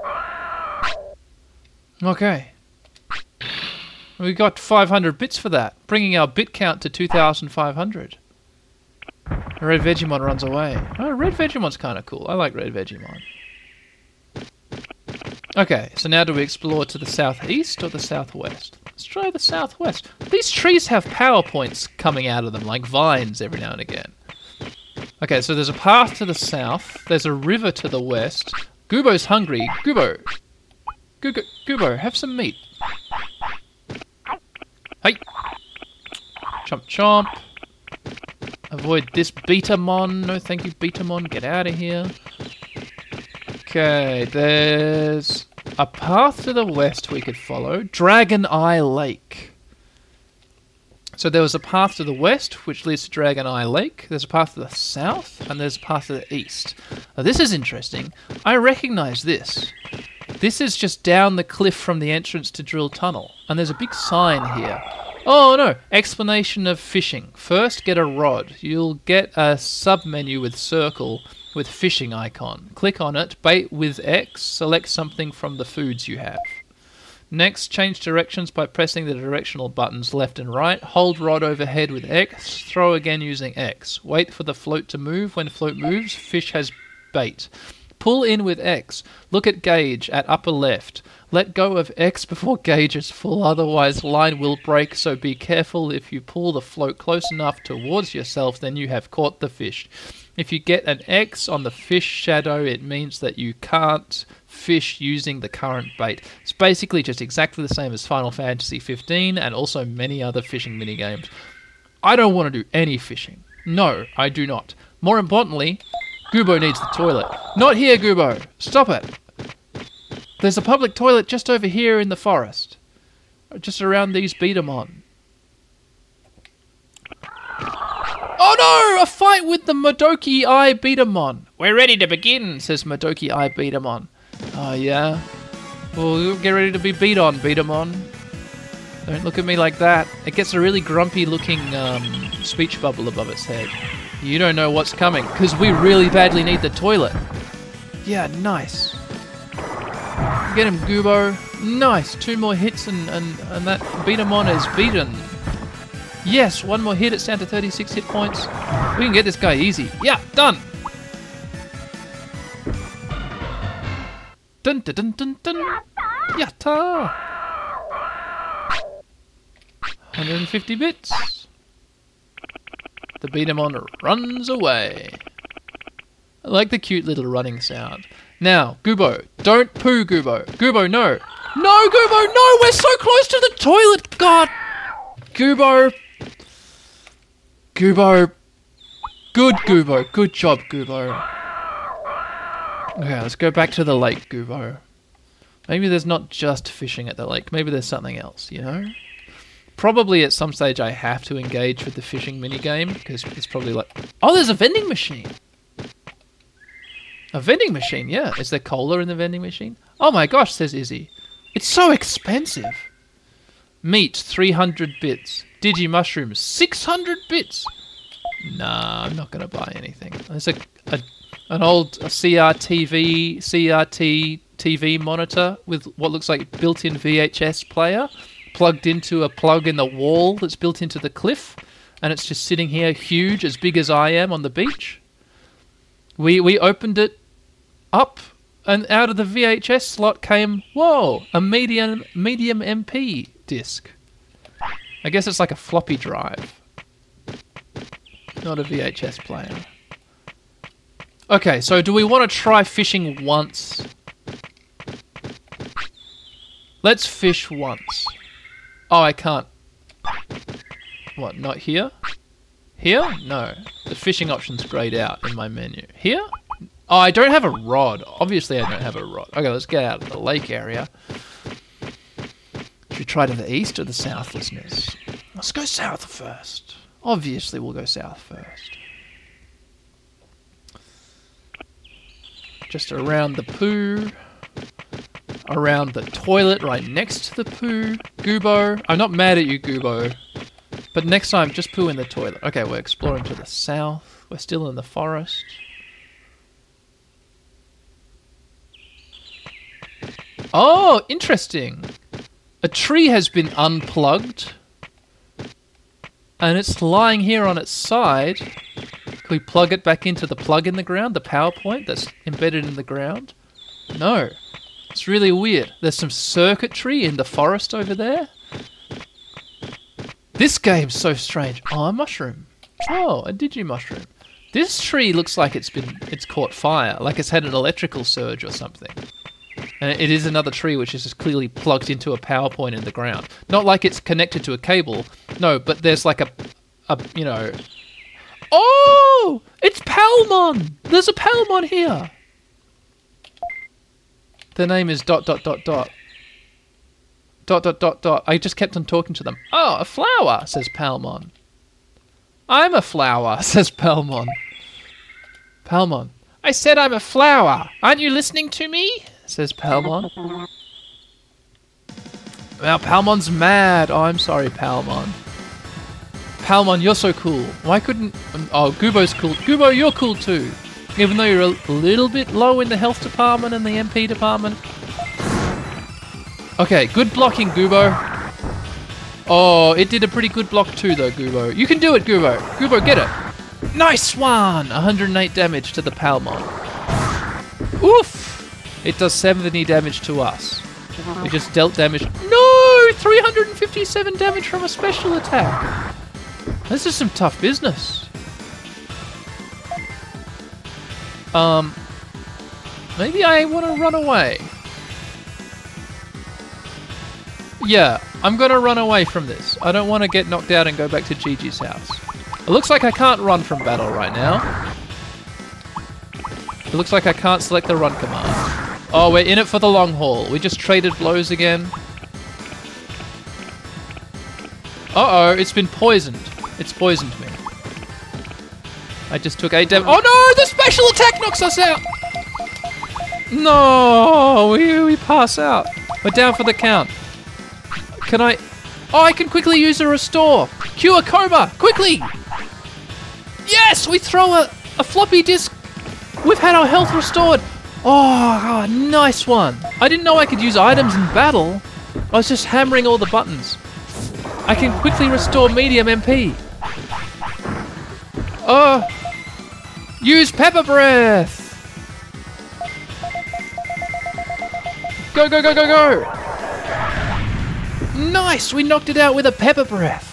Okay. We got five hundred bits for that, bringing our bit count to two thousand five hundred. Red Vegemon runs away. Oh, Red Vegemon's kind of cool. I like Red Vegemon. Okay, so now do we explore to the southeast or the southwest? Let's try the southwest. These trees have power points coming out of them, like vines every now and again. Okay, so there's a path to the south. There's a river to the west. Goobo's hungry. Goobo. Goobo, Goobo, have some meat. Hey. Chomp chomp. Avoid this Betamon. No thank you, Betamon. Get out of here. Okay, there's a path to the west we could follow. Dragon Eye Lake. So there was a path to the west, which leads to Dragon Eye Lake. There's a path to the south, and there's a path to the east. Now, this is interesting. I recognize this. This is just down the cliff from the entrance to Drill Tunnel. And there's a big sign here. Oh no! Explanation of fishing. First, get a rod. You'll get a sub-menu with circle with fishing icon. Click on it, bait with X, select something from the foods you have. Next, change directions by pressing the directional buttons left and right. Hold rod overhead with X, throw again using X. Wait for the float to move. When float moves, fish has bait. Pull in with X. Look at gauge at upper left. Let go of X before gauge is full, otherwise line will break, so be careful. If you pull the float close enough towards yourself, then you have caught the fish. If you get an X on the fish shadow, it means that you can't fish using the current bait. It's basically just exactly the same as Final Fantasy fifteen and also many other fishing minigames. I don't want to do any fishing. No, I do not. More importantly, Goobo needs the toilet. Not here, Goobo. Stop it. There's a public toilet just over here in the forest. Just around these Betamon. Oh no! A fight with the Madoki Eye Betamon. We're ready to begin, says Madoki Eye Betamon. Oh yeah? Well, get ready to be beat on, Betamon. Don't look at me like that. It gets a really grumpy looking um, speech bubble above its head. You don't know what's coming, because we really badly need the toilet. Yeah, nice. Get him, Goobo. Nice. Two more hits and, and, and that Betamon is beaten. Yes, one more hit. It's down to thirty-six hit points. We can get this guy easy. Yeah, done. Dun dun dun dun dun. Yatta. one hundred fifty bits. The Betamon runs away. I like the cute little running sound. Now, Goobo, don't poo, Goobo. Goobo, no. No, Goobo, no! We're so close to the toilet! God! Goobo. Goobo. Good, Goobo. Good job, Goobo. Okay, let's go back to the lake, Goobo. Maybe there's not just fishing at the lake. Maybe there's something else, you know? Probably at some stage I have to engage with the fishing minigame, because it's probably like... Oh, there's a vending machine! A vending machine, yeah. Is there cola in the vending machine? Oh my gosh, says Izzy. It's so expensive. Meat, three hundred bits. Digi mushrooms, six hundred bits. Nah, I'm not going to buy anything. There's a, a An old C R T V, C R T T V monitor with what looks like built-in V H S player plugged into a plug in the wall that's built into the cliff, and it's just sitting here huge, as big as I am on the beach. We we opened it up, and out of the V H S slot came, whoa, a medium medium M P disc. I guess it's like a floppy drive, not a V H S player. Okay, so do we want to try fishing once? Let's fish once. Oh, I can't. What, not here? Here? No. The fishing option's grayed out in my menu. Here? Oh, I don't have a rod. Obviously I don't have a rod. Okay, let's get out of the lake area. Should we try to the east or the south, listeners? Let's go south first. Obviously we'll go south first. Just around the poo. Around the toilet right next to the poo. Goobo. I'm not mad at you, Goobo. But next time, just poo in the toilet. Okay, we're exploring to the south. We're still in the forest. Oh, interesting. A tree has been unplugged. And it's lying here on its side. Can we plug it back into the plug in the ground? The power point that's embedded in the ground? No. It's really weird. There's some circuitry in the forest over there. This game's so strange. Oh, a mushroom. Oh, a digi-mushroom. This tree looks like it's been it's caught fire, like it's had an electrical surge or something. And it is another tree which is just clearly plugged into a power point in the ground. Not like it's connected to a cable. No, but there's like a, a you know... Oh! It's Palmon! There's a Palmon here! Their name is dot dot dot dot. Dot dot dot dot. I just kept on talking to them. Oh, a flower, says Palmon. I'm a flower, says Palmon. Palmon. I said I'm a flower. Aren't you listening to me? Says Palmon. Well, Palmon's mad. Oh, I'm sorry, Palmon. Palmon, you're so cool. Why couldn't... Oh, Goobo's cool. Goobo, you're cool too. Even though you're a little bit low in the health department and the M P department. Okay, good blocking, Goobo. Oh, it did a pretty good block too, though, Goobo. You can do it, Goobo. Goobo, get it. Nice one! one hundred eight damage to the Palmon. Oof! It does seventy damage to us. We just dealt damage. No! three hundred fifty-seven damage from a special attack. This is some tough business. Um, maybe I want to run away. Yeah, I'm going to run away from this. I don't want to get knocked out and go back to Gigi's house. It looks like I can't run from battle right now. It looks like I can't select the run command. Oh, we're in it for the long haul. We just traded blows again. Uh-oh, it's been poisoned. It's poisoned me. I just took eight damage. Oh no, the special attack knocks us out! No, we, we pass out. We're down for the count. Can I... Oh, I can quickly use a restore. Cue a coma, quickly! Yes, we throw a, a floppy disk. We've had our health restored. Oh, oh, nice one. I didn't know I could use items in battle. I was just hammering all the buttons. I can quickly restore medium M P. Oh, use pepper breath. Go, go, go, go, go. Nice, we knocked it out with a pepper breath.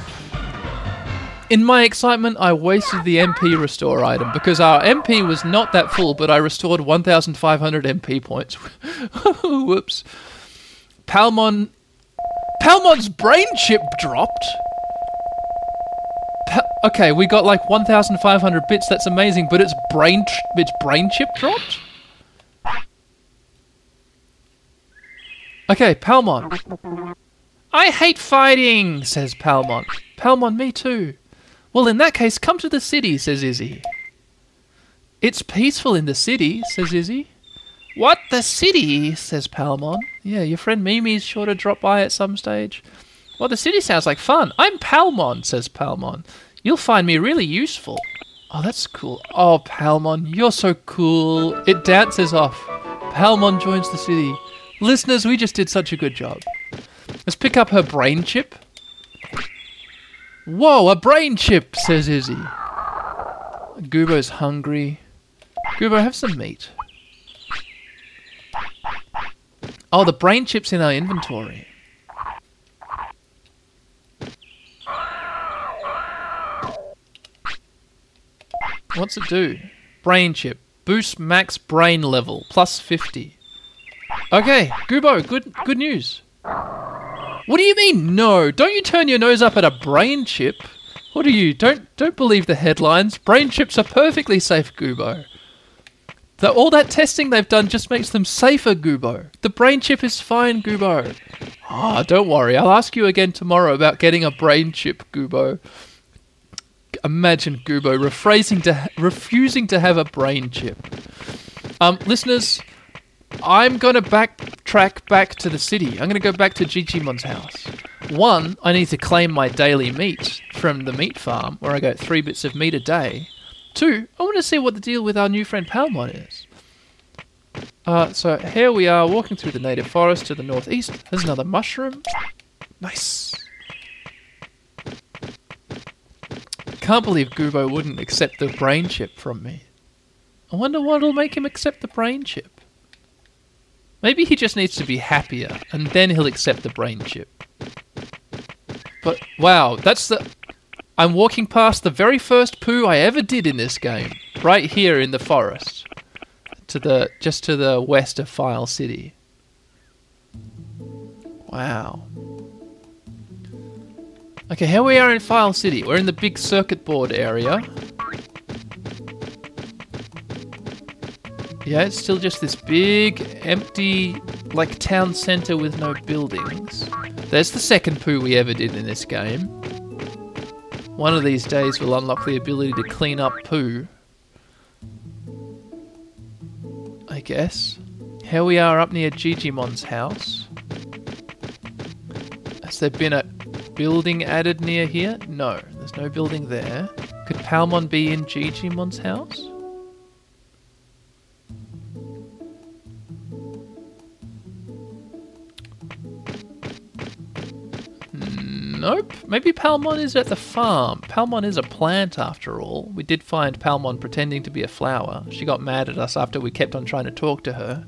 In my excitement, I wasted the M P restore item because our M P was not that full, but I restored one thousand five hundred M P points. Whoops. Palmon... Palmon's brain chip dropped? Pa- okay, we got like one thousand five hundred bits, that's amazing, but its brain, tr- its brain chip dropped? Okay, Palmon. I hate fighting, says Palmon. Palmon, me too. Well, in that case, come to the city, says Izzy. It's peaceful in the city, says Izzy. What, the city, says Palmon. Yeah, your friend Mimi's sure to drop by at some stage. Well, the city sounds like fun. I'm Palmon, says Palmon. You'll find me really useful. Oh, that's cool. Oh, Palmon, you're so cool. It dances off. Palmon joins the city. Listeners, we just did such a good job. Let's pick up her brain chip. Whoa, a brain chip, says Izzy. Goobo's hungry. Goobo, have some meat. Oh, the brain chip's in our inventory. What's it do? Brain chip. Boost max brain level. Plus fifty. Okay, Goobo, good good news. What do you mean, no? Don't you turn your nose up at a brain chip. What are you? Don't don't believe the headlines. Brain chips are perfectly safe, Goobo. The, all that testing they've done just makes them safer, Goobo. The brain chip is fine, Goobo. Ah, oh, don't worry. I'll ask you again tomorrow about getting a brain chip, Goobo. Imagine Goobo rephrasing to refusing to have a brain chip. Um, listeners, I'm gonna backtrack back to the city. I'm gonna go back to Gigimon's house. One, I need to claim my daily meat from the meat farm, where I get three bits of meat a day. Two, I want to see what the deal with our new friend Palmon is. Uh, so here we are, walking through the native forest to the northeast. There's another mushroom. Nice. Can't believe Goobo wouldn't accept the brain chip from me. I wonder what'll make him accept the brain chip. Maybe he just needs to be happier, and then he'll accept the brain chip. But, wow, that's the... I'm walking past the very first poo I ever did in this game. Right here in the forest. To the... Just to the west of File City. Wow. Okay, here we are in File City. We're in the big circuit board area. Yeah, it's still just this big, empty, like, town centre with no buildings. There's the second poo we ever did in this game. One of these days we'll unlock the ability to clean up poo. I guess. Here we are up near Gigimon's house. Has there been a building added near here? No, there's no building there. Could Palmon be in Gigimon's house? Nope. Maybe Palmon is at the farm. Palmon is a plant after all. We did find Palmon pretending to be a flower. She got mad at us after we kept on trying to talk to her.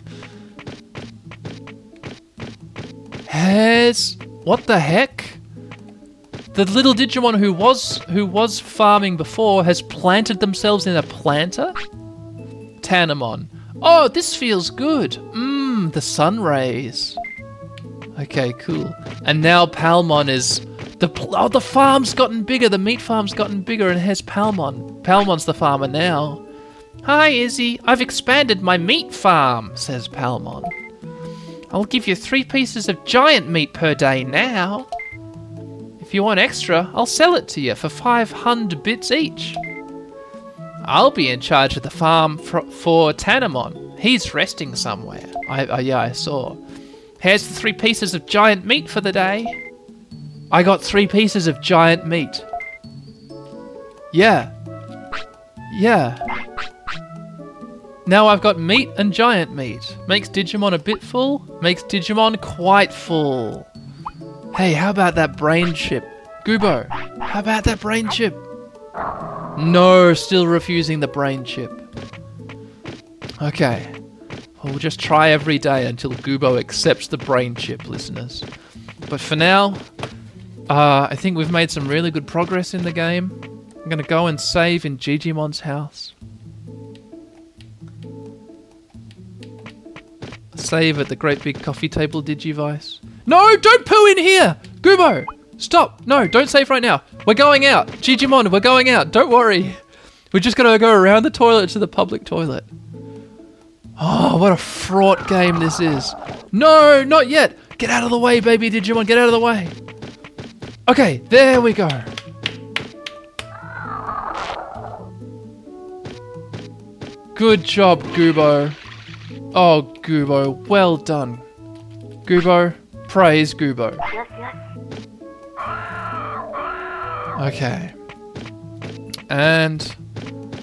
Has... What the heck? The little Digimon who was who was farming before has planted themselves in a planter? Tanamon. Oh, this feels good. Mmm, the sun rays. Okay, cool. And now Palmon is... The, oh, the farm's gotten bigger. The meat farm's gotten bigger, and here's Palmon. Palmon's the farmer now. Hi, Izzy. I've expanded my meat farm, says Palmon. I'll give you three pieces of giant meat per day now. If you want extra, I'll sell it to you for five hundred bits each. I'll be in charge of the farm for, for Tanamon. He's resting somewhere. I, I Yeah, I saw. Here's the three pieces of giant meat for the day. I got three pieces of giant meat. Yeah. Yeah. Now I've got meat and giant meat. Makes Digimon a bit full, makes Digimon quite full. Hey, how about that brain chip? Goobo, how about that brain chip? No, still refusing the brain chip. Okay. We'll just try every day until Goobo accepts the brain chip, listeners. But for now, uh, I think we've made some really good progress in the game. I'm going to go and save in Gigimon's house. Save at the great big coffee table Digivice. No, don't poo in here! Goobo, stop! No, don't save right now. We're going out. Gigimon, we're going out. Don't worry. We're just going to go around the toilet to the public toilet. Oh, what a fraught game this is. No, not yet. Get out of the way, baby Digimon. Get out of the way. Okay, there we go. Good job, Goobo. Oh, Goobo, well done. Goobo, praise Goobo. Okay. And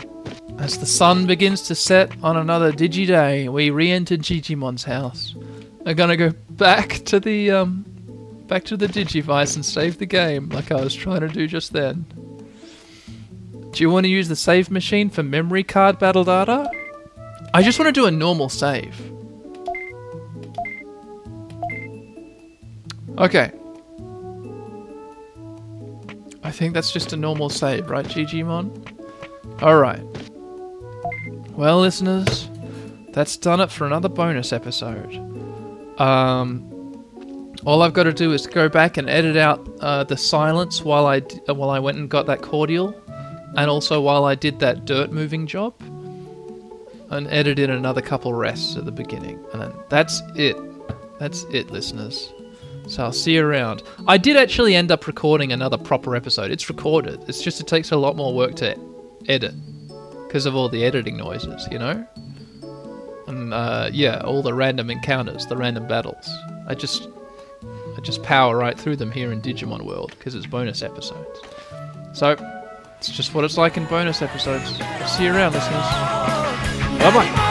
As the sun begins to set on another Digi Day, we re-enter Gigimon's house. We're gonna go back to the um, back to the Digivice and save the game, like I was trying to do just then. Do you want to use the save machine for memory card battle data? I just want to do a normal save. Okay. I think that's just a normal save, right, Gigimon? Alright. Well, listeners, that's done it for another bonus episode. Um, all I've got to do is go back and edit out uh, the silence while I, d- uh, while I went and got that cordial, and also while I did that dirt moving job, and edit in another couple rests at the beginning. And then that's it. That's it, listeners. So I'll see you around. I did actually end up recording another proper episode. It's recorded. It's just it takes a lot more work to edit because of all the editing noises, you know? And uh, yeah, all the random encounters, the random battles. I just I just power right through them here in Digimon World because it's bonus episodes. So it's just what it's like in bonus episodes. I'll see you around, listeners. Bye-bye.